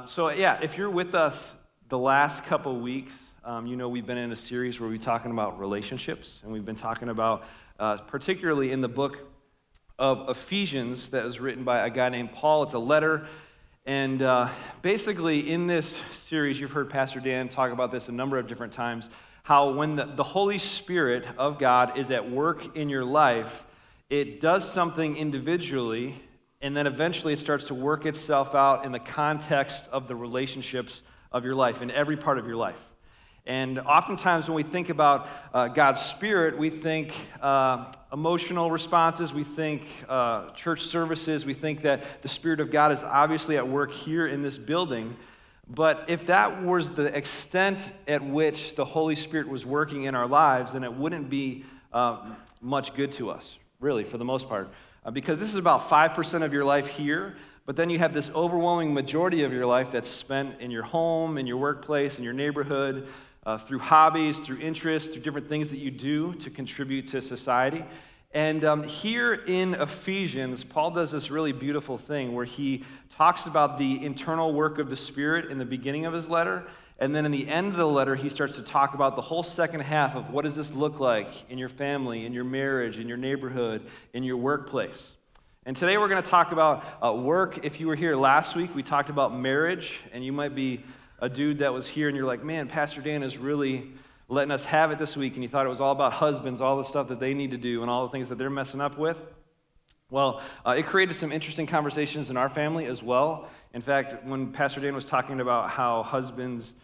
If you're with us the last couple weeks, we've been in a series where we're talking about relationships, and we've been talking about, particularly in the book of Ephesians that was written by a guy named Paul. It's a letter, and basically in this series, you've heard Pastor Dan talk about this a number of different times, how when the Holy Spirit of God is at work in your life, it does something individually, and then eventually it starts to work itself out in the context of the relationships of your life, in every part of your life. And oftentimes when we think about God's Spirit, we think emotional responses, we think church services, we think that the Spirit of God is obviously at work here in this building. But if that was the extent at which the Holy Spirit was working in our lives, then it wouldn't be much good to us, really, for the most part. Because this is about 5% of your life here, but then you have this overwhelming majority of your life that's spent in your home, in your workplace, in your neighborhood, through hobbies, through interests, through different things that you do to contribute to society. And here in Ephesians, Paul does this really beautiful thing where he talks about the internal work of the Spirit in the beginning of his letter, and then in the end of the letter, he starts to talk about the whole second half of what does this look like in your family, in your marriage, in your neighborhood, in your workplace. And today we're going to talk about work. If you were here last week, we talked about marriage, and you might be a dude that was here and you're like, man, Pastor Dan is really letting us have it this week, and you thought it was all about husbands, all the stuff that they need to do, and all the things that they're messing up with. Well, it created some interesting conversations in our family as well. In fact, when Pastor Dan was talking about how husbands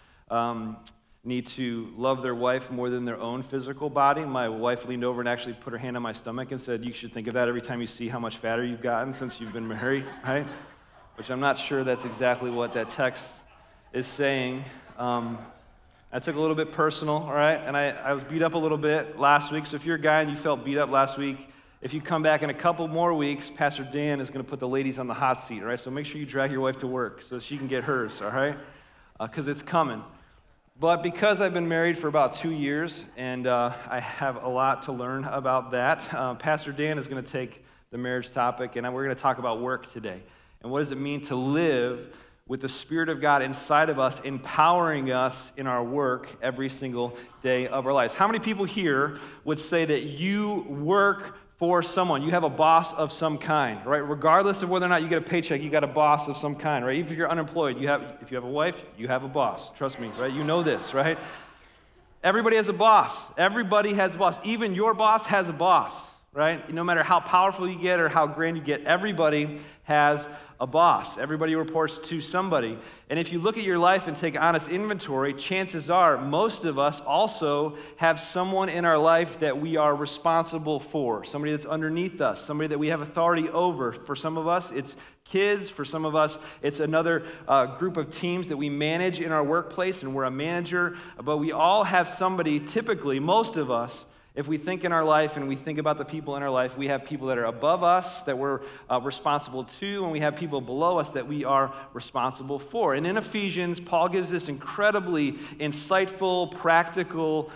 need to love their wife more than their own physical body, my wife leaned over and actually put her hand on my stomach and said, you should think of that every time you see how much fatter you've gotten since you've been married, right? Which I'm not sure that's exactly what that text is saying. I took a little bit personal, all right? And I was beat up a little bit last week, so if you're a guy and you felt beat up last week, if you come back in a couple more weeks, Pastor Dan is going to put the ladies on the hot seat, all right? So make sure you drag your wife to work so she can get hers, all right? Because it's coming. But because I've been married for about 2 years, and I have a lot to learn about that, Pastor Dan is going to take the marriage topic, and we're going to talk about work today. And what does it mean to live with the Spirit of God inside of us, empowering us in our work every single day of our lives? How many people here would say that you work for someone? You have a boss of some kind, right? Regardless of whether or not you get a paycheck, you got a boss of some kind, right? Even if you're unemployed, if you have a wife, you have a boss. Trust me, right? You know this, right? Everybody has a boss. Everybody has a boss. Even your boss has a boss, right? No matter how powerful you get or how grand you get, everybody has a boss. Everybody reports to somebody. And if you look at your life and take honest inventory, chances are most of us also have someone in our life that we are responsible for, somebody that's underneath us, somebody that we have authority over. For some of us, it's kids. For some of us, it's another group of teams that we manage in our workplace, and we're a manager. But we all have somebody, typically, most of us, if we think in our life and we think about the people in our life, we have people that are above us that we're responsible to, and we have people below us that we are responsible for. And in Ephesians, Paul gives this incredibly insightful, practical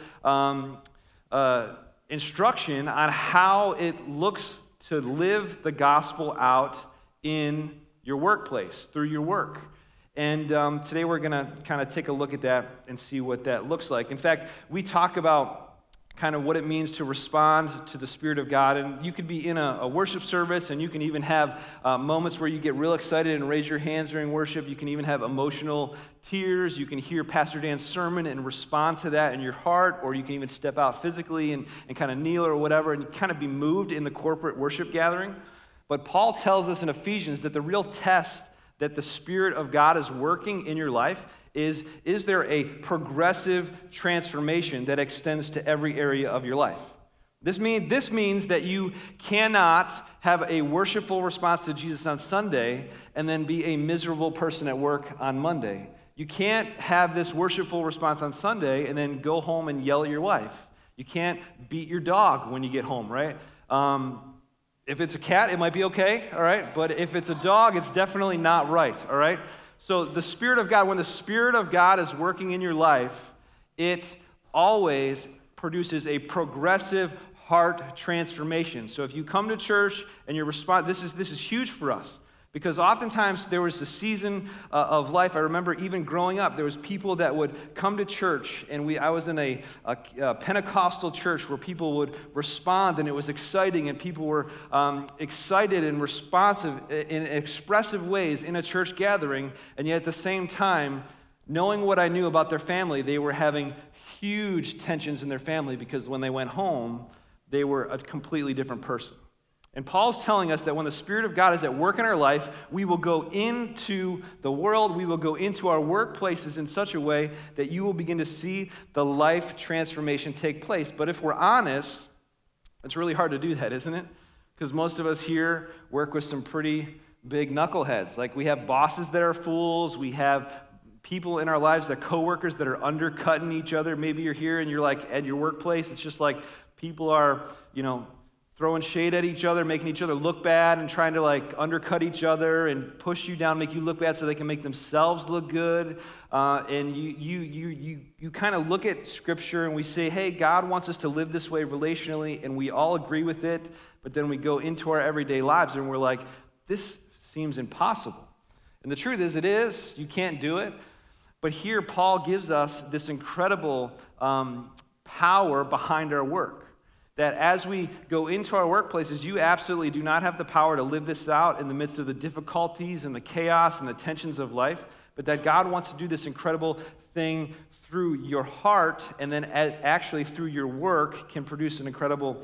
instruction on how it looks to live the gospel out in your workplace, through your work. And today we're going to kind of take a look at that and see what that looks like. In fact, we talk about kind of what it means to respond to the Spirit of God. And you could be in a worship service, and you can even have moments where you get real excited and raise your hands during worship. You can even have emotional tears. You can hear Pastor Dan's sermon and respond to that in your heart, or you can even step out physically and kind of kneel or whatever and kind of be moved in the corporate worship gathering. But Paul tells us in Ephesians that the real test that the Spirit of God is working in your life is there a progressive transformation that extends to every area of your life? This means that you cannot have a worshipful response to Jesus on Sunday and then be a miserable person at work on Monday. You can't have this worshipful response on Sunday and then go home and yell at your wife. You can't beat your dog when you get home, right? If it's a cat, it might be okay, all right? But if it's a dog, it's definitely not right, all right? So the Spirit of God, when the Spirit of God is working in your life, it always produces a progressive heart transformation. So if you come to church and you respond, this is huge for us. Because oftentimes there was a season of life, I remember even growing up, there was people that would come to church, and I was in a Pentecostal church where people would respond, and it was exciting, and people were excited and responsive in expressive ways in a church gathering, and yet at the same time, knowing what I knew about their family, they were having huge tensions in their family because when they went home, they were a completely different person. And Paul's telling us that when the Spirit of God is at work in our life, we will go into the world, we will go into our workplaces in such a way that you will begin to see the life transformation take place. But if we're honest, it's really hard to do that, isn't it? Because most of us here work with some pretty big knuckleheads. Like we have bosses that are fools, we have people in our lives, that coworkers that are undercutting each other. Maybe you're here and you're like at your workplace, it's just like people are, throwing shade at each other, making each other look bad and trying to like undercut each other and push you down, make you look bad so they can make themselves look good. And you kind of look at Scripture and we say, hey, God wants us to live this way relationally, and we all agree with it, but then we go into our everyday lives and we're like, this seems impossible. And the truth is, it is. You can't do it. But here Paul gives us this incredible power behind our work. That as we go into our workplaces, you absolutely do not have the power to live this out in the midst of the difficulties and the chaos and the tensions of life, but that God wants to do this incredible thing through your heart, and then actually through your work can produce an incredible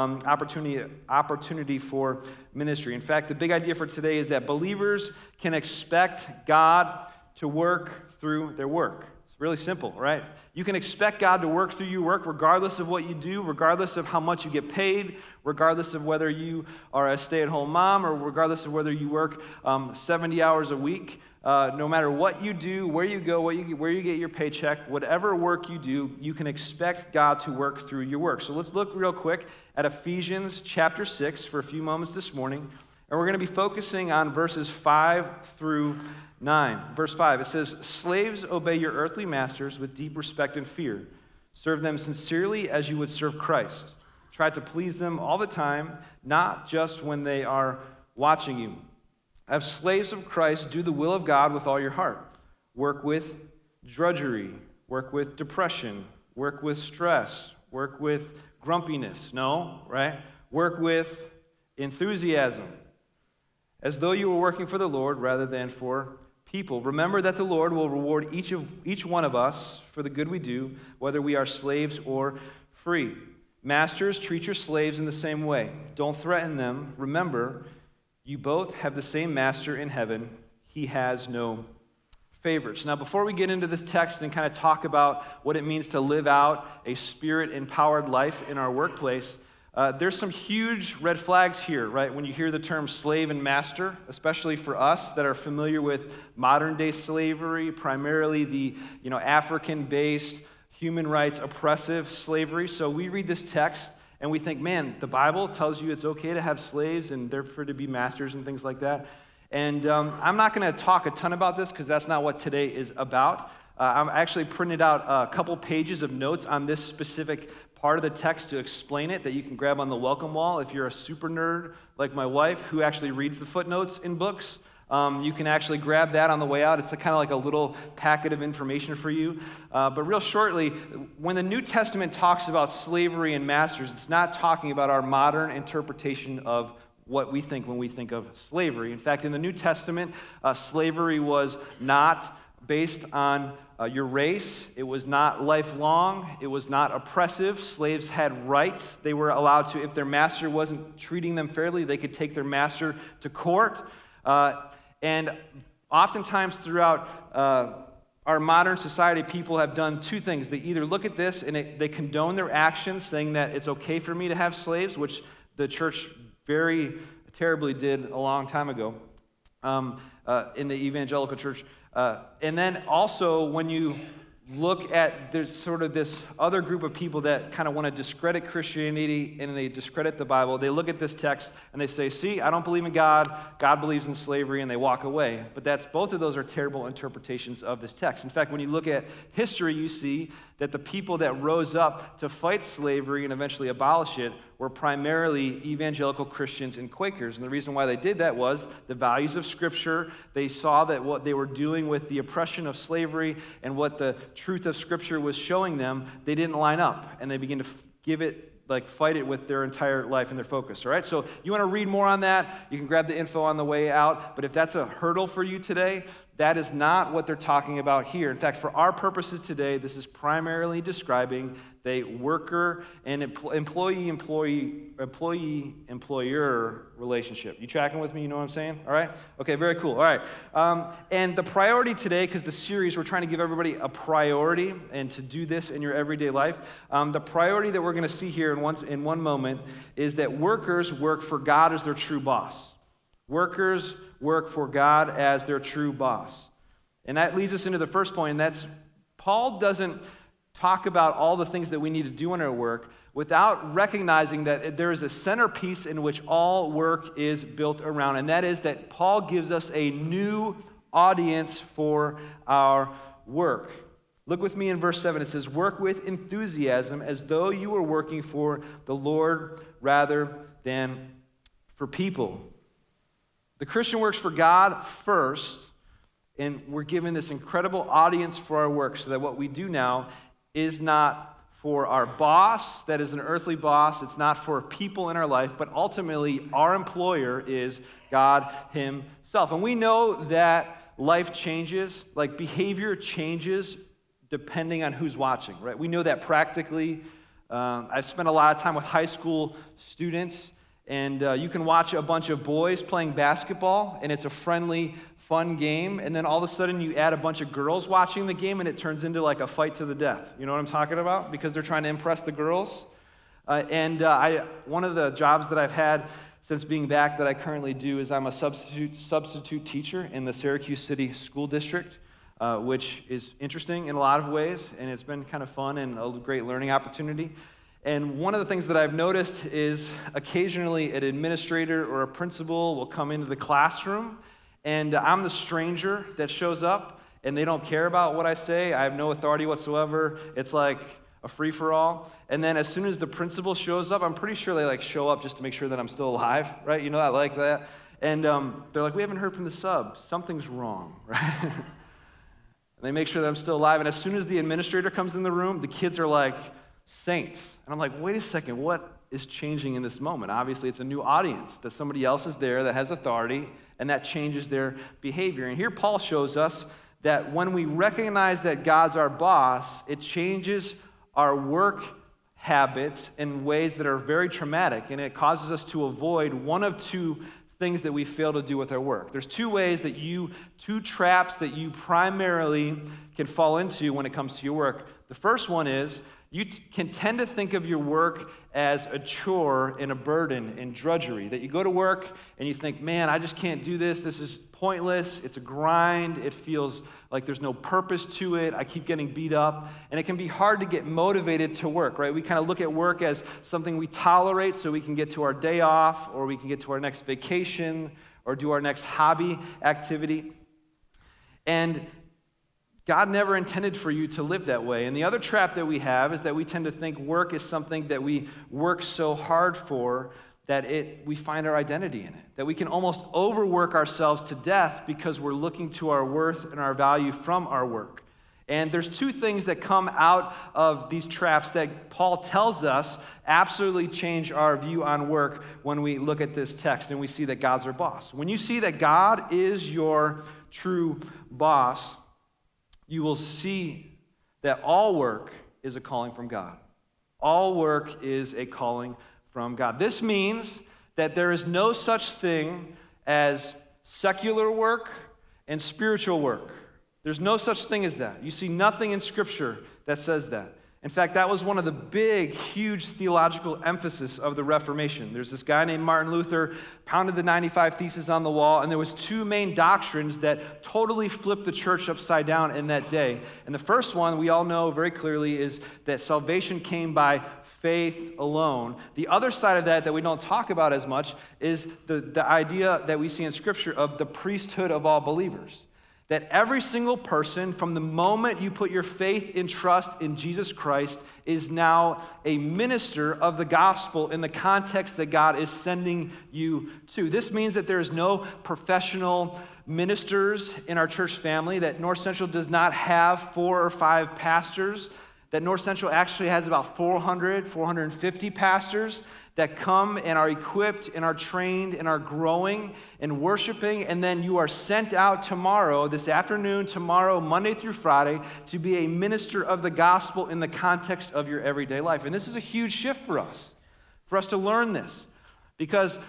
opportunity for ministry. In fact, the big idea for today is that believers can expect God to work through their work. Really simple, right? You can expect God to work through your work regardless of what you do, regardless of how much you get paid, regardless of whether you are a stay-at-home mom, or regardless of whether you work 70 hours a week. No matter what you do, where you go, where you get your paycheck, whatever work you do, you can expect God to work through your work. So let's look real quick at Ephesians chapter 6 for a few moments this morning. And we're going to be focusing on verses 5 through 9. Verse 5, it says, "Slaves, obey your earthly masters with deep respect and fear. Serve them sincerely as you would serve Christ. Try to please them all the time, not just when they are watching you. As slaves of Christ, do the will of God with all your heart. Work with drudgery, work with depression, work with stress, work with grumpiness." No, right? Work with enthusiasm, as though you were working for the Lord rather than for people. Remember that the Lord will reward each one of us for the good we do, whether we are slaves or free. Masters, treat your slaves in the same way. Don't threaten them. Remember, you both have the same master in heaven. He has no favorites. Now, before we get into this text and kind of talk about what it means to live out a Spirit-empowered life in our workplace, there's some huge red flags here, right? When you hear the term slave and master, especially for us that are familiar with modern-day slavery, primarily the African-based, human rights oppressive slavery. So we read this text and we think, man, the Bible tells you it's okay to have slaves and therefore to be masters and things like that. And I'm not going to talk a ton about this because that's not what today is about. I'm actually printed out a couple pages of notes on this specific part of the text to explain it that you can grab on the welcome wall. If you're a super nerd like my wife who actually reads the footnotes in books, you can actually grab that on the way out. It's kind of like a little packet of information for you. But real shortly, when the New Testament talks about slavery and masters, it's not talking about our modern interpretation of what we think when we think of slavery. In fact, in the New Testament, slavery was not based on your race. It was not lifelong. It was not oppressive. Slaves had rights. They were allowed to, if their master wasn't treating them fairly, they could take their master to court. And oftentimes throughout our modern society, people have done two things. They either look at this and they condone their actions, saying that it's okay for me to have slaves, which the church very terribly did a long time ago in the evangelical church. And then also when you look at, there's sort of this other group of people that kind of want to discredit Christianity and they discredit the Bible. They look at this text and they say, see, I don't believe in God. God believes in slavery, and they walk away. But both of those are terrible interpretations of this text. In fact, when you look at history, you see that the people that rose up to fight slavery and eventually abolish it were primarily evangelical Christians and Quakers. And the reason why they did that was the values of Scripture. They saw that what they were doing with the oppression of slavery and what the truth of Scripture was showing them, they didn't line up. And they began to fight it with their entire life and their focus, all right? So you want to read more on that, you can grab the info on the way out, but if that's a hurdle for you today, that is not what they're talking about here. In fact, for our purposes today, this is primarily describing the worker and employee-employer relationship. You tracking with me? You know what I'm saying? All right? Okay, very cool. All right. And the priority today, because the series, we're trying to give everybody a priority and to do this in your everyday life. The priority that we're going to see here in one moment is that workers work for God as their true boss. Workers work for God as their true boss. And that leads us into the first point, and that's Paul doesn't talk about all the things that we need to do in our work without recognizing that there is a centerpiece in which all work is built around, and that is that Paul gives us a new audience for our work. Look with me in verse 7. It says, "Work with enthusiasm as though you were working for the Lord rather than for people." The Christian works for God first, and we're given this incredible audience for our work so that what we do now is not for our boss, that is an earthly boss. It's not for people in our life, but ultimately our employer is God himself. And we know that life changes, like behavior changes depending on who's watching, right? We know that practically. I've spent a lot of time with high school students, and you can watch a bunch of boys playing basketball, and it's a friendly, fun game, and then all of a sudden you add a bunch of girls watching the game, and it turns into like a fight to the death. You know what I'm talking about? Because they're trying to impress the girls. One of the jobs that I've had since being back that I currently do is I'm a substitute teacher in the Syracuse City School District, which is interesting in a lot of ways, and it's been kind of fun and a great learning opportunity. And one of the things that I've noticed is occasionally an administrator or a principal will come into the classroom, and I'm the stranger that shows up, and they don't care about what I say. I have no authority whatsoever. It's like a free-for-all. And then as soon as the principal shows up, I'm pretty sure they show up just to make sure that I'm still alive, right? You know, I like that. And they're like, "We haven't heard from the sub. Something's wrong," right? And they make sure that I'm still alive. And as soon as the administrator comes in the room, the kids are like saints. And I'm like, wait a second, what is changing in this moment? Obviously, it's a new audience, that somebody else is there that has authority, and that changes their behavior. And here Paul shows us that when we recognize that God's our boss, it changes our work habits in ways that are very traumatic, and it causes us to avoid one of two things that we fail to do with our work. There's two traps that you primarily can fall into when it comes to your work. The first one is you can tend to think of your work as a chore and a burden and drudgery, that you go to work and you think, man, I just can't do this. This is pointless. It's a grind. It feels like there's no purpose to it. I keep getting beat up. And it can be hard to get motivated to work, right? We kind of look at work as something we tolerate so we can get to our day off, or we can get to our next vacation, or do our next hobby activity. And God never intended for you to live that way. And the other trap that we have is that we tend to think work is something that we work so hard for that we find our identity in it, that we can almost overwork ourselves to death because we're looking to our worth and our value from our work. And there's two things that come out of these traps that Paul tells us absolutely change our view on work when we look at this text and we see that God's our boss. When you see that God is your true boss, you will see that all work is a calling from God. All work is a calling from God. This means that there is no such thing as secular work and spiritual work. There's no such thing as that. You see nothing in Scripture that says that. In fact, that was one of the big, huge theological emphasis of the Reformation. There's this guy named Martin Luther, pounded the 95 Theses on the wall, and there was two main doctrines that totally flipped the church upside down in that day. And the first one, we all know very clearly, is that salvation came by faith alone. The other side of that we don't talk about as much is the idea that we see in Scripture of the priesthood of all believers. that every single person, from the moment you put your faith and trust in Jesus Christ, is now a minister of the gospel in the context that God is sending you to. This means that there is no professional ministers in our church family, that North Central does not have 4 or 5 pastors, that North Central actually has about 450 pastors that come and are equipped and are trained and are growing and worshiping, and then you are sent out tomorrow, this afternoon, tomorrow, Monday through Friday, to be a minister of the gospel in the context of your everyday life. And this is a huge shift for us to learn this, because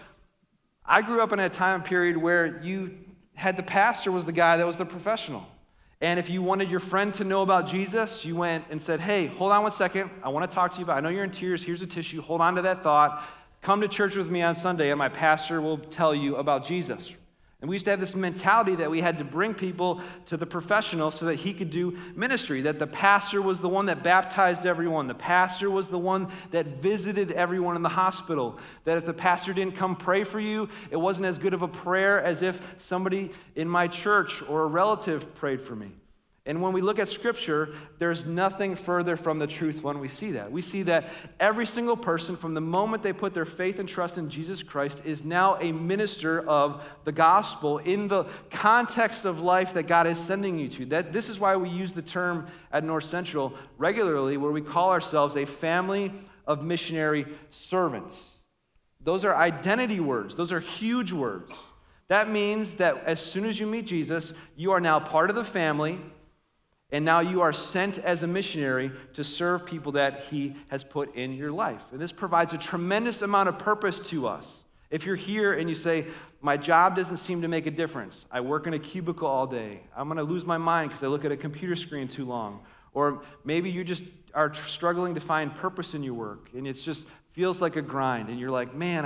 I grew up in a time period where you had the pastor was the guy that was the professional. And if you wanted your friend to know about Jesus, you went and said, hey, hold on one second. I want to talk to you about, I know you're in tears. Here's a tissue. Hold on to that thought. Come to church with me on Sunday, and my pastor will tell you about Jesus. And we used to have this mentality that we had to bring people to the professional so that he could do ministry, that the pastor was the one that baptized everyone. The pastor was the one that visited everyone in the hospital. That if the pastor didn't come pray for you, it wasn't as good of a prayer as if somebody in my church or a relative prayed for me. And when we look at Scripture, there's nothing further from the truth when we see that. We see that every single person, from the moment they put their faith and trust in Jesus Christ, is now a minister of the gospel in the context of life that God is sending you to. This is why we use the term at North Central regularly, where we call ourselves a family of missionary servants. Those are identity words. Those are huge words. That means that as soon as you meet Jesus, you are now part of the family. And now you are sent as a missionary to serve people that he has put in your life. And this provides a tremendous amount of purpose to us. If you're here and you say, my job doesn't seem to make a difference. I work in a cubicle all day. I'm going to lose my mind because I look at a computer screen too long. Or maybe you just are struggling to find purpose in your work, and it just feels like a grind. And you're like, man,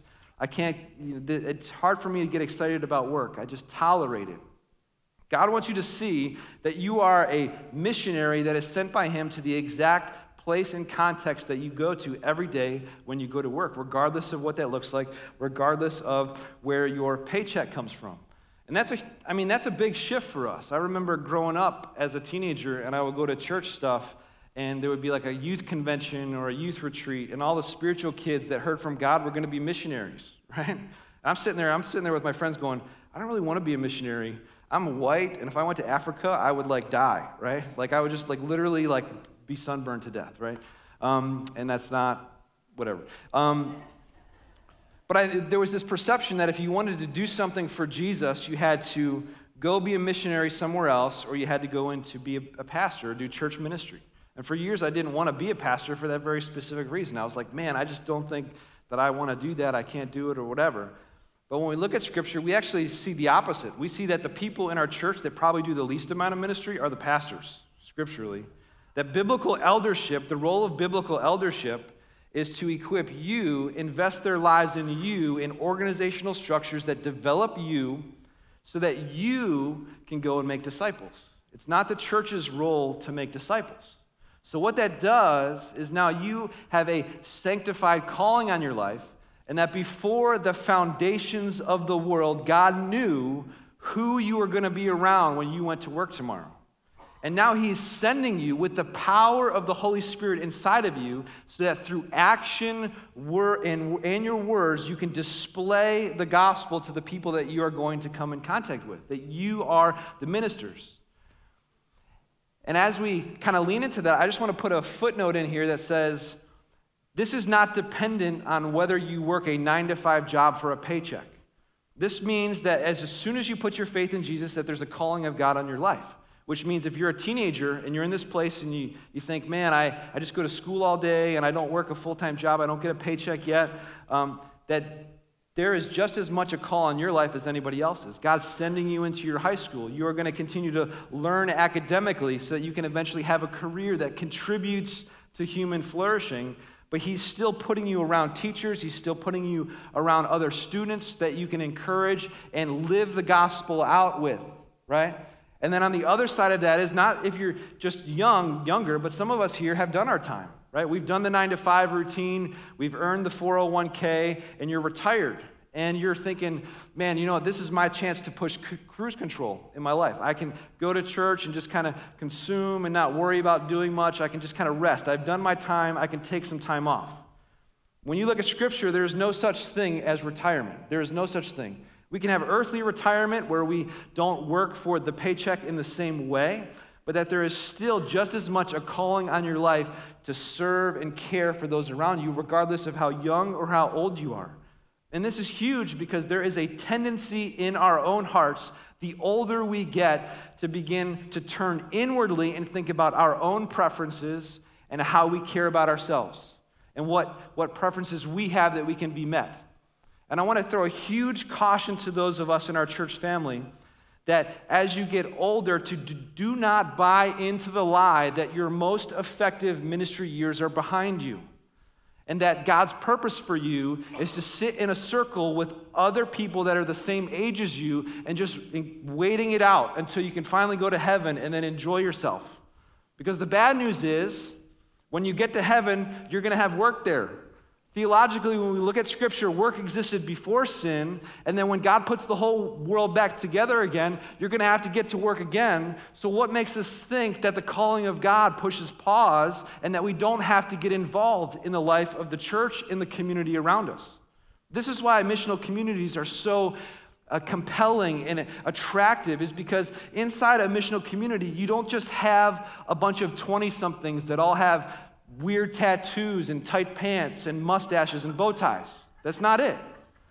I can't, it's hard for me to get excited about work. I just tolerate it. God wants you to see that you are a missionary that is sent by him to the exact place and context that you go to every day when you go to work, regardless of what that looks like, regardless of where your paycheck comes from. And that's a big shift for us. I remember growing up as a teenager, and I would go to church stuff, and there would be like a youth convention or a youth retreat, and all the spiritual kids that heard from God were going to be missionaries, right? I'm sitting there with my friends going, I don't really want to be a missionary. I'm white, and if I went to Africa, I would die, right? I would just literally be sunburned to death, right? And that's not, whatever. But there was this perception that if you wanted to do something for Jesus, you had to go be a missionary somewhere else, or you had to go in to be a pastor or do church ministry. And for years, I didn't want to be a pastor for that very specific reason. I was like, man, I just don't think that I want to do that. I can't do it or whatever. But when we look at Scripture, we actually see the opposite. We see that the people in our church that probably do the least amount of ministry are the pastors, scripturally. That biblical eldership, the role of biblical eldership, is to equip you, invest their lives in you, in organizational structures that develop you so that you can go and make disciples. It's not the church's role to make disciples. So what that does is now you have a sanctified calling on your life, and that before the foundations of the world, God knew who you were going to be around when you went to work tomorrow. And now he's sending you with the power of the Holy Spirit inside of you so that through action and your words, you can display the gospel to the people that you are going to come in contact with, that you are the ministers. And as we kind of lean into that, I just want to put a footnote in here that says, this is not dependent on whether you work a 9-to-5 job for a paycheck. This means that as soon as you put your faith in Jesus, that there's a calling of God on your life, which means if you're a teenager and you're in this place and you think, man, I just go to school all day and I don't work a full-time job, I don't get a paycheck yet, that there is just as much a call on your life as anybody else's. God's sending you into your high school. You are going to continue to learn academically so that you can eventually have a career that contributes to human flourishing. But he's still putting you around teachers. He's still putting you around other students that you can encourage and live the gospel out with, right? And then on the other side of that is not if you're just younger, but some of us here have done our time, right? We've done the 9-to-5 routine. We've earned the 401k, and you're retired. and you're thinking, man, you know what, this is my chance to push cruise control in my life. I can go to church and just kind of consume and not worry about doing much. I can just kind of rest. I've done my time. I can take some time off. When you look at Scripture, there is no such thing as retirement. There is no such thing. We can have earthly retirement where we don't work for the paycheck in the same way, but that there is still just as much a calling on your life to serve and care for those around you, regardless of how young or how old you are. And this is huge because there is a tendency in our own hearts, the older we get, to begin to turn inwardly and think about our own preferences and how we care about ourselves and what preferences we have that we can be met. And I want to throw a huge caution to those of us in our church family that as you get older, to do not buy into the lie that your most effective ministry years are behind you. And that God's purpose for you is to sit in a circle with other people that are the same age as you and just waiting it out until you can finally go to heaven and then enjoy yourself. Because the bad news is, when you get to heaven, you're going to have work there. Theologically, when we look at Scripture, work existed before sin, and then when God puts the whole world back together again, you're going to have to get to work again. So what makes us think that the calling of God pushes pause and that we don't have to get involved in the life of the church, in the community around us? This is why missional communities are so compelling and attractive, is because inside a missional community, you don't just have a bunch of 20-somethings that all have weird tattoos and tight pants and mustaches and bow ties. That's not it.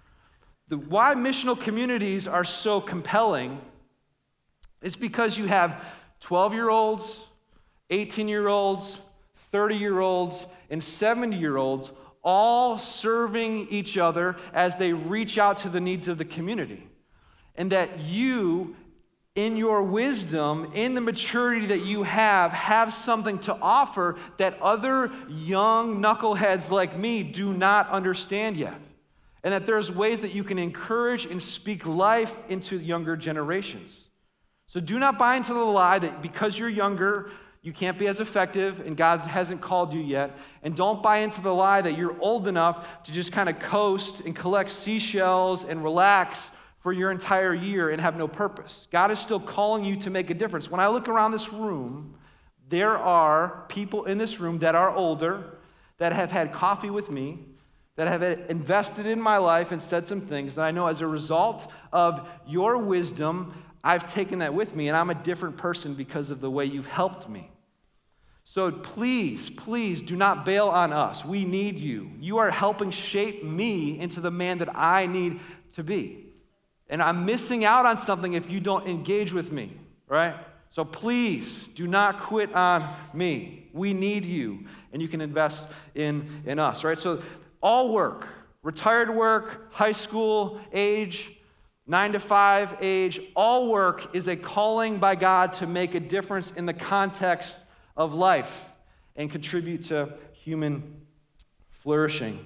Why missional communities are so compelling is because you have 12-year-olds, 18-year-olds, 30-year-olds, and 70-year-olds all serving each other as they reach out to the needs of the community. And that you, in your wisdom, in the maturity that you have something to offer that other young knuckleheads like me do not understand yet. And that there's ways that you can encourage and speak life into younger generations. So do not buy into the lie that because you're younger, you can't be as effective and God hasn't called you yet. And don't buy into the lie that you're old enough to just kind of coast and collect seashells and relax for your entire year and have no purpose. God is still calling you to make a difference. When I look around this room, there are people in this room that are older, that have had coffee with me, that have invested in my life and said some things that I know as a result of your wisdom, I've taken that with me, and I'm a different person because of the way you've helped me. So please, please do not bail on us. We need you. You are helping shape me into the man that I need to be. And I'm missing out on something if you don't engage with me, right? So please do not quit on me. We need you, and you can invest in us, right? So all work, retired work, high school age, 9 to 5 age, all work is a calling by God to make a difference in the context of life and contribute to human flourishing.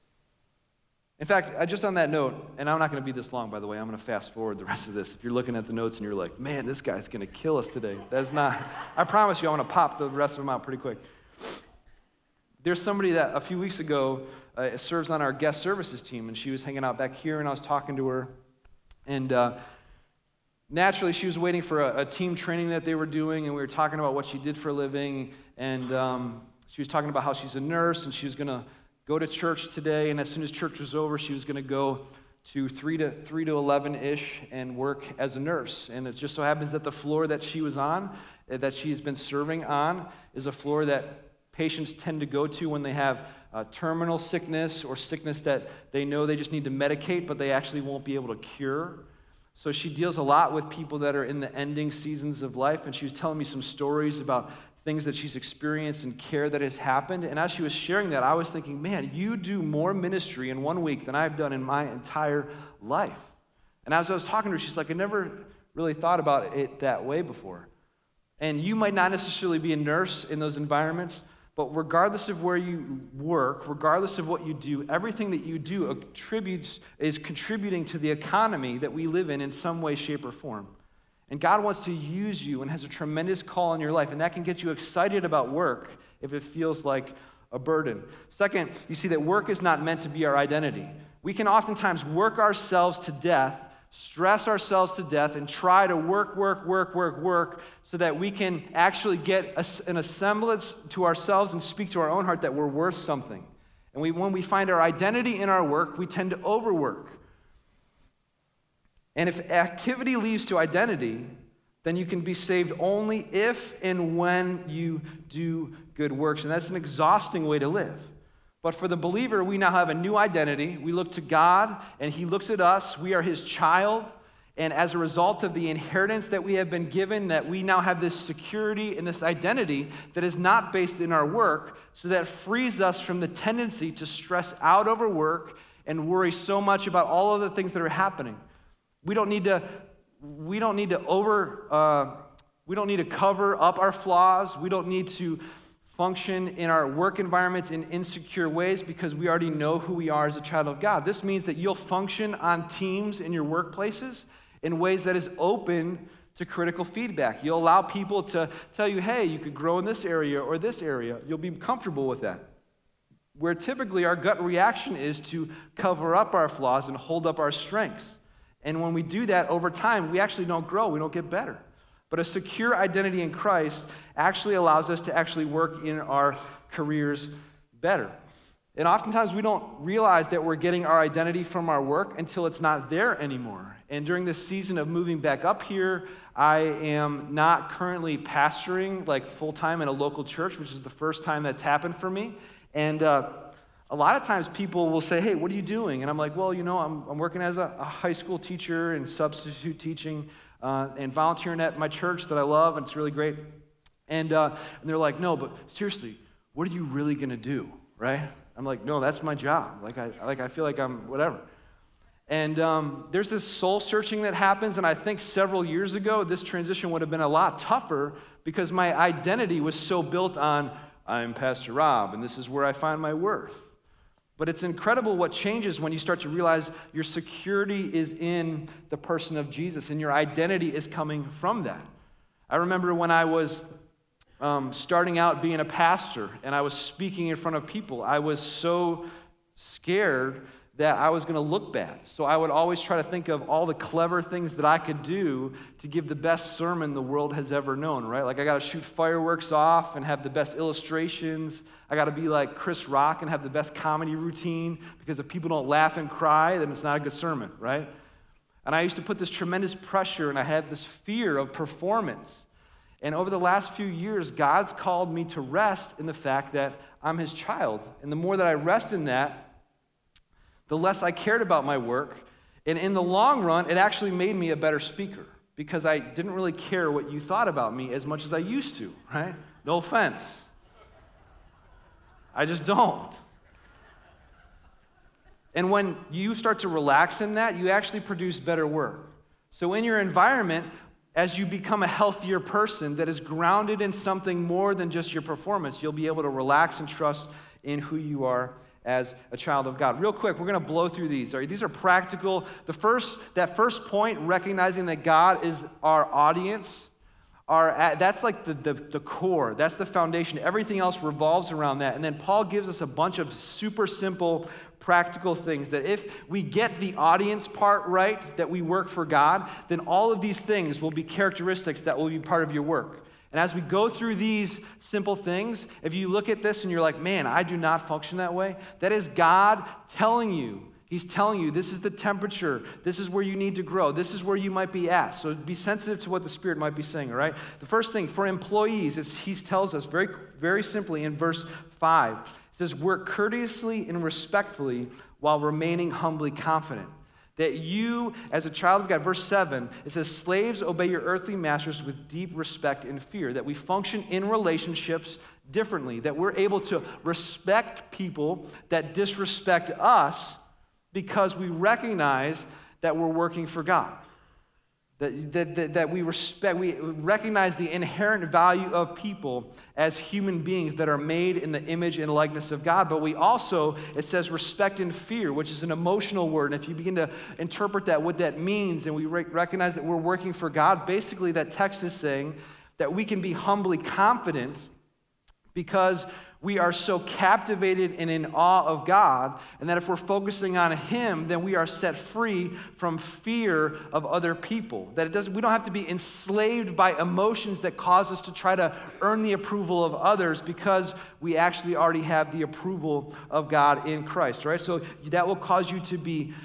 In fact, just on that note, and I'm not going to be this long, by the way, I'm going to fast forward the rest of this. If you're looking at the notes and you're like, man, this guy's going to kill us today. That's not, I promise you, I want to pop the rest of them out pretty quick. There's somebody that a few weeks ago serves on our guest services team, and she was hanging out back here, and I was talking to her, and naturally, she was waiting for a team training that they were doing, and we were talking about what she did for a living, and she was talking about how she's a nurse, and she was going to go to church today, and as soon as church was over, she was going to go to 3 to 11-ish and work as a nurse. And it just so happens that the floor that she was on, that she's been serving on, is a floor that patients tend to go to when they have terminal sickness or sickness that they know they just need to medicate, but they actually won't be able to cure. So she deals a lot with people that are in the ending seasons of life, and she was telling me some stories about things that she's experienced and care that has happened. And as she was sharing that, I was thinking, man, you do more ministry in 1 week than I've done in my entire life. And as I was talking to her, she's like, I never really thought about it that way before. And you might not necessarily be a nurse in those environments, but regardless of where you work, regardless of what you do, everything that you do is contributing to the economy that we live in some way, shape, or form. And God wants to use you and has a tremendous call in your life, and that can get you excited about work if it feels like a burden. Second, you see that work is not meant to be our identity. we can oftentimes work ourselves to death, stress ourselves to death, and try to work so that we can actually get an semblance to ourselves and speak to our own heart that we're worth something. And when we find our identity in our work, we tend to overwork. And if activity leads to identity, then you can be saved only if and when you do good works. And that's an exhausting way to live. But for the believer, we now have a new identity. We look to God, and He looks at us. We are His child. And as a result of the inheritance that we have been given, that we now have this security and this identity that is not based in our work, so that frees us from the tendency to stress out over work and worry so much about all of the things that are happening. We don't need to cover up our flaws. We don't need to function in our work environments in insecure ways because we already know who we are as a child of God. This means that you'll function on teams in your workplaces in ways that is open to critical feedback. You'll allow people to tell you, hey, you could grow in this area or this area. You'll be comfortable with that. Where typically our gut reaction is to cover up our flaws and hold up our strengths. And when we do that over time, we actually don't grow, we don't get better. But a secure identity in Christ actually allows us to actually work in our careers better. And oftentimes we don't realize that we're getting our identity from our work until it's not there anymore. And during this season of moving back up here, I am not currently pastoring like full-time in a local church, which is the first time that's happened for me. And a lot of times people will say, hey, what are you doing? And I'm like, well, I'm working as a high school teacher and substitute teaching and volunteering at my church that I love, and it's really great. And they're like, no, but seriously, what are you really going to do, right? I'm like, no, that's my job. I feel like I'm whatever. And there's this soul searching that happens, and I think several years ago, this transition would have been a lot tougher because my identity was so built on, I'm Pastor Rob, and this is where I find my worth. But it's incredible what changes when you start to realize your security is in the person of Jesus, and your identity is coming from that. I remember when I was starting out being a pastor, and I was speaking in front of people, I was so scared that I was going to look bad. So I would always try to think of all the clever things that I could do to give the best sermon the world has ever known, right? Like I got to shoot fireworks off and have the best illustrations. I got to be like Chris Rock and have the best comedy routine, because if people don't laugh and cry, then it's not a good sermon, right? And I used to put this tremendous pressure, and I had this fear of performance. And over the last few years, God's called me to rest in the fact that I'm His child. And the more that I rest in that, the less I cared about my work. And in the long run, it actually made me a better speaker, because I didn't really care what you thought about me as much as I used to, right? No offense. I just don't. And when you start to relax in that, you actually produce better work. So in your environment, as you become a healthier person that is grounded in something more than just your performance, you'll be able to relax and trust in who you are as a child of God. Real quick, we're going to blow through these. All right, these are practical. That first point, recognizing that God is our audience, that's like the core. That's the foundation. Everything else revolves around that. And then Paul gives us a bunch of super simple, practical things that if we get the audience part right, that we work for God, then all of these things will be characteristics that will be part of your work. And as we go through these simple things, if you look at this and you're like, man, I do not function that way, that is God telling you. He's telling you this is the temperature. This is where you need to grow. This is where you might be at. So be sensitive to what the Spirit might be saying, all right? The first thing, for employees, He tells us very, very simply in verse 5. It says, work courteously and respectfully while remaining humbly confident. That you, as a child of God, verse 7, it says, slaves, obey your earthly masters with deep respect and fear. That we function in relationships differently. That we're able to respect people that disrespect us because we recognize that we're working for God. That we recognize the inherent value of people as human beings that are made in the image and likeness of God. But we also, it says respect and fear, which is an emotional word. And if you begin to interpret that, what that means, and we recognize that we're working for God, basically that text is saying that we can be humbly confident because we are so captivated and in awe of God, and that if we're focusing on Him, then we are set free from fear of other people. That we don't have to be enslaved by emotions that cause us to try to earn the approval of others, because we actually already have the approval of God in Christ, right? So that will cause you to be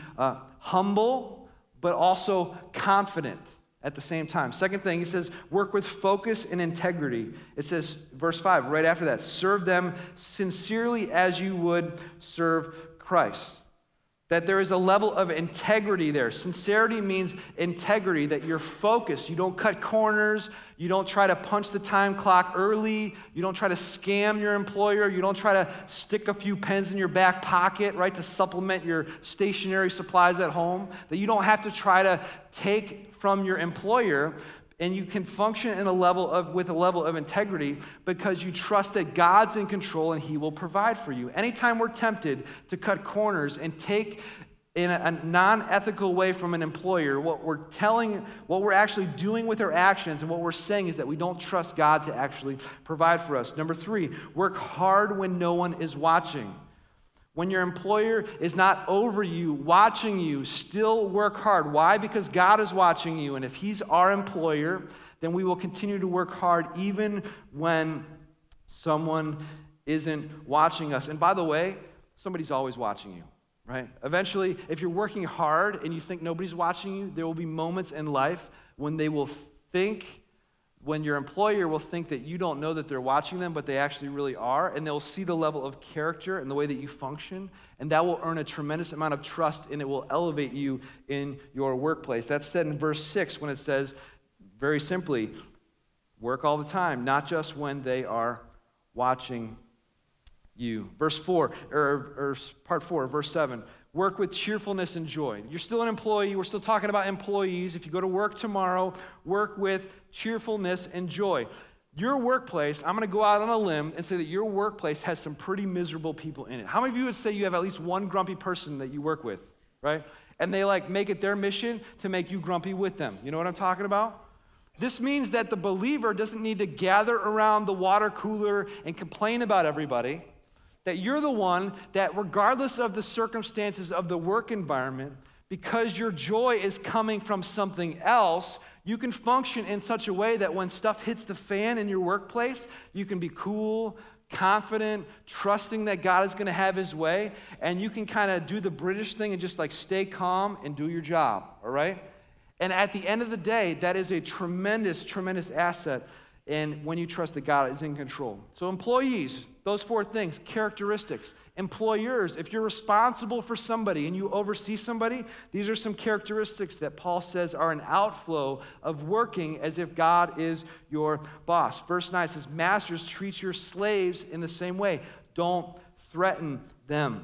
humble, but also confident at the same time. Second thing, he says, work with focus and integrity. It says, verse 5, right after that, serve them sincerely as you would serve Christ. That there is a level of integrity there. Sincerity means integrity, that you're focused. You don't cut corners. You don't try to punch the time clock early. You don't try to scam your employer. You don't try to stick a few pens in your back pocket, right, to supplement your stationery supplies at home. That you don't have to try to take from your employer, and you can function with a level of integrity because you trust that God's in control and He will provide for you. Anytime we're tempted to cut corners and take in a non-ethical way from an employer, what we're actually doing with our actions and what we're saying is that we don't trust God to actually provide for us. Number 3, work hard when no one is watching. When your employer is not over you, watching you, still work hard. Why? Because God is watching you. And if He's our employer, then we will continue to work hard even when someone isn't watching us. And by the way, somebody's always watching you, right? Eventually, if you're working hard and you think nobody's watching you, there will be moments in life when when your employer will think that you don't know that they're watching them, but they actually really are, and they'll see the level of character and the way that you function, and that will earn a tremendous amount of trust, and it will elevate you in your workplace. That's said in verse 6 when it says, very simply, work all the time, not just when they are watching you. Verse 4, or part 4, verse 7. Work with cheerfulness and joy. You're still an employee. We're still talking about employees. If you go to work tomorrow, work with cheerfulness and joy. Your workplace, I'm going to go out on a limb and say that your workplace has some pretty miserable people in it. How many of you would say you have at least one grumpy person that you work with, right? And they make it their mission to make you grumpy with them. You know what I'm talking about? This means that the believer doesn't need to gather around the water cooler and complain about everybody. That you're the one that, regardless of the circumstances of the work environment, because your joy is coming from something else, you can function in such a way that when stuff hits the fan in your workplace, you can be cool, confident, trusting that God is going to have His way, and you can kind of do the British thing and just stay calm and do your job, all right? And at the end of the day, that is a tremendous, tremendous asset, and when you trust that God is in control. So employees, those 4 things, characteristics. Employers, if you're responsible for somebody and you oversee somebody, these are some characteristics that Paul says are an outflow of working as if God is your boss. Verse 9 says, masters, treat your slaves in the same way. Don't threaten them.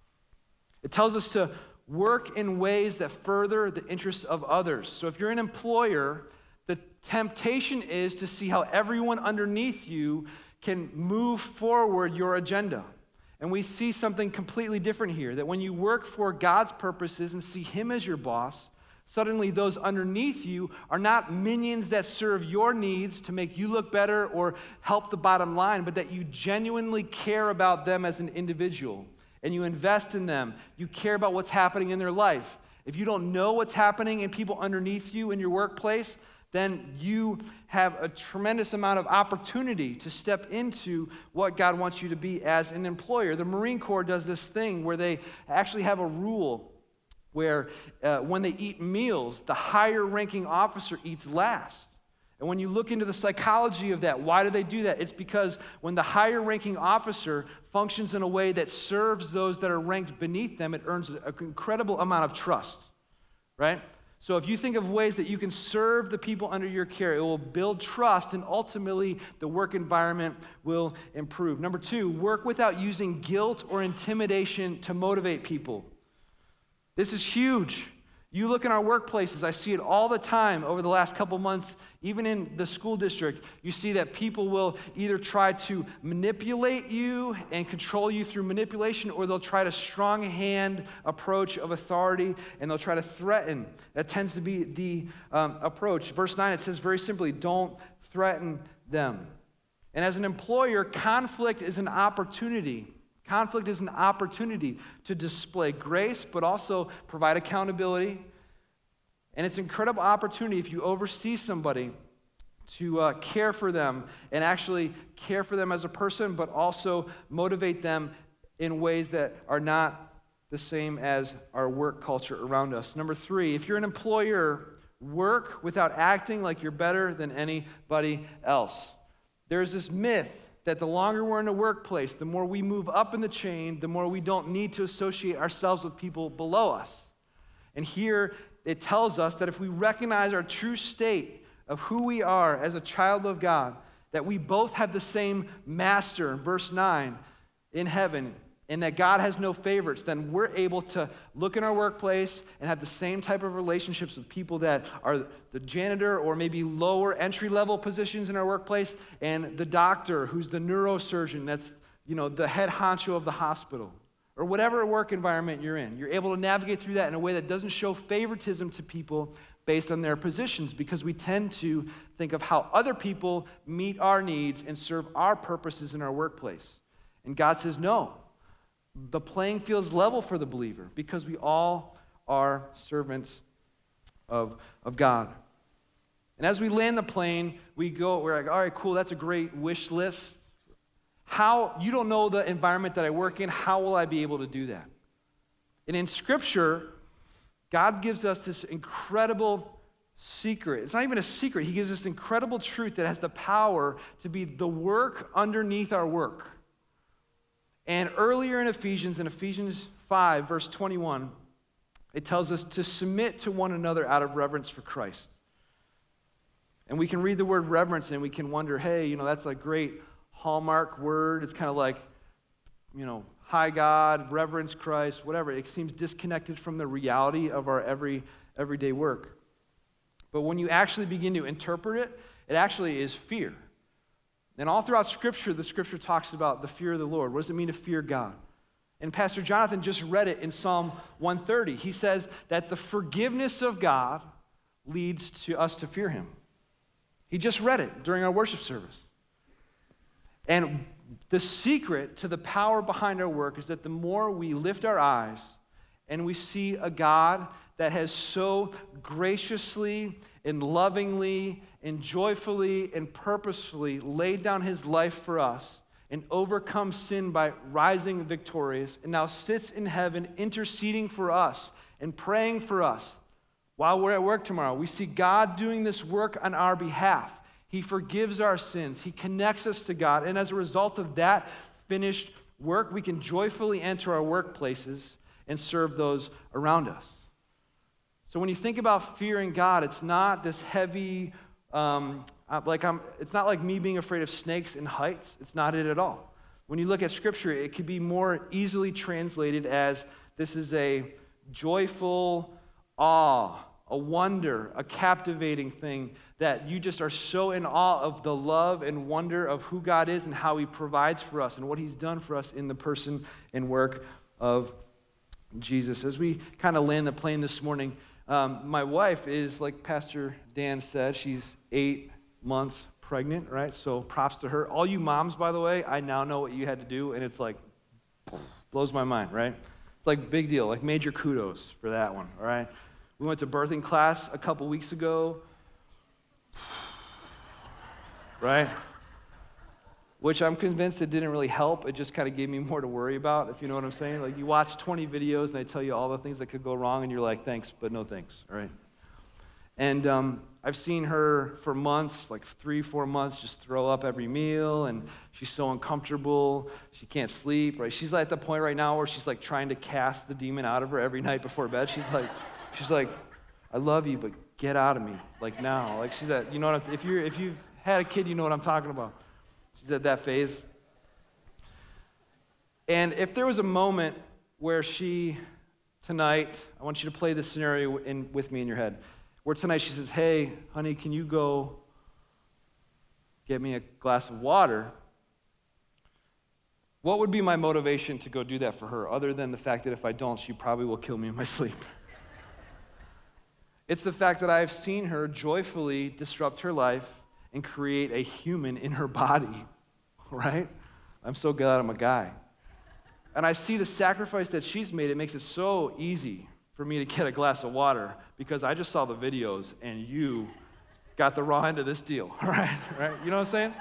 It tells us to work in ways that further the interests of others. So if you're an employer, the temptation is to see how everyone underneath you can move forward your agenda. And we see something completely different here, that when you work for God's purposes and see Him as your boss, suddenly those underneath you are not minions that serve your needs to make you look better or help the bottom line, but that you genuinely care about them as an individual, and you invest in them. You care about what's happening in their life. If you don't know what's happening in people underneath you in your workplace, then you have a tremendous amount of opportunity to step into what God wants you to be as an employer. The Marine Corps does this thing where they actually have a rule where when they eat meals, the higher ranking officer eats last. And when you look into the psychology of that, why do they do that? It's because when the higher ranking officer functions in a way that serves those that are ranked beneath them, it earns an incredible amount of trust, right? So if you think of ways that you can serve the people under your care, it will build trust, and ultimately the work environment will improve. Number 2, work without using guilt or intimidation to motivate people. This is huge. You look in our workplaces, I see it all the time over the last couple months, even in the school district. You see that people will either try to manipulate you and control you through manipulation, or they'll try to strong hand approach of authority, and they'll try to threaten. That tends to be the approach. Verse 9, it says very simply, don't threaten them. And as an employer, conflict is an opportunity. Conflict is an opportunity to display grace, but also provide accountability. And it's an incredible opportunity if you oversee somebody to care for them and actually care for them as a person, but also motivate them in ways that are not the same as our work culture around us. Number 3, if you're an employer, work without acting like you're better than anybody else. There's this myth that the longer we're in a workplace, the more we move up in the chain, the more we don't need to associate ourselves with people below us. And here it tells us that if we recognize our true state of who we are as a child of God, that we both have the same master, verse 9, in heaven, and that God has no favorites, then we're able to look in our workplace and have the same type of relationships with people that are the janitor or maybe lower entry-level positions in our workplace, and the doctor who's the neurosurgeon that's, the head honcho of the hospital, or whatever work environment you're in. You're able to navigate through that in a way that doesn't show favoritism to people based on their positions, because we tend to think of how other people meet our needs and serve our purposes in our workplace. And God says, no. The playing field is level for the believer because we all are servants of God. And as we land the plane, we're like, all right, cool, that's a great wish list. You don't know the environment that I work in, how will I be able to do that? And in Scripture, God gives us this incredible secret. It's not even a secret. He gives us incredible truth that has the power to be the work underneath our work. And earlier in Ephesians 5, verse 21, it tells us to submit to one another out of reverence for Christ. And we can read the word reverence and we can wonder, hey, that's a great hallmark word. It's kind of like, hi God, reverence Christ, whatever. It seems disconnected from the reality of our everyday work. But when you actually begin to interpret it, it actually is fear. And all throughout Scripture, the Scripture talks about the fear of the Lord. What does it mean to fear God? And Pastor Jonathan just read it in Psalm 130. He says that the forgiveness of God leads to us to fear Him. He just read it during our worship service. And the secret to the power behind our work is that the more we lift our eyes and we see a God that has so graciously and lovingly and joyfully and purposefully laid down His life for us and overcome sin by rising victorious, and now sits in heaven interceding for us and praying for us while we're at work tomorrow. We see God doing this work on our behalf. He forgives our sins. He connects us to God. And as a result of that finished work, we can joyfully enter our workplaces and serve those around us. So when you think about fearing God, it's not this heavy, it's not like me being afraid of snakes and heights. It's not it at all. When you look at Scripture, it could be more easily translated as this is a joyful awe, a wonder, a captivating thing that you just are so in awe of the love and wonder of who God is and how He provides for us and what He's done for us in the person and work of Jesus. As we kind of land the plane this morning, my wife is, like Pastor Dan said, she's 8 months pregnant, right? So props to her. All you moms, by the way, I now know what you had to do, and it's like, blows my mind, right? It's like big deal, like major kudos for that one, all right? We went to birthing class a couple weeks ago, right? Which I'm convinced it didn't really help. It just kind of gave me more to worry about, if you know what I'm saying. Like you watch 20 videos and they tell you all the things that could go wrong and you're like, thanks, but no thanks, all right? And I've seen her for months, like 3-4 months, just throw up every meal, and she's so uncomfortable. She can't sleep, right? She's at the point right now where she's like trying to cast the demon out of her every night before bed. She's like, I love you, but get out of me, like now. Like she's at, you know what I'm, if you've had a kid, you know what I'm talking about. She's at that phase. And if there was a moment where tonight, I want you to play this scenario with me in your head, where tonight she says, hey, honey, can you go get me a glass of water? What would be my motivation to go do that for her, other than the fact that if I don't, she probably will kill me in my sleep? It's the fact that I've seen her joyfully disrupt her life and create a human in her body right? I'm so glad I'm a guy. And I see the sacrifice that she's made. It makes it so easy for me to get a glass of water because I just saw the videos and you got the raw end of this deal, right? You know what I'm saying?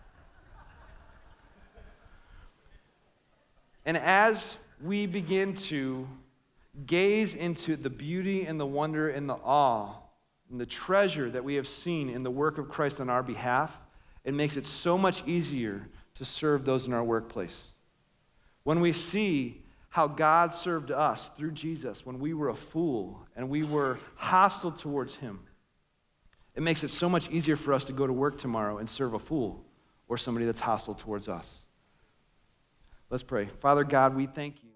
And as we begin to gaze into the beauty and the wonder and the awe and the treasure that we have seen in the work of Christ on our behalf, it makes it so much easier to serve those in our workplace. When we see how God served us through Jesus when we were a fool and we were hostile towards him, it makes it so much easier for us to go to work tomorrow and serve a fool or somebody that's hostile towards us. Let's pray. Father God, we thank you.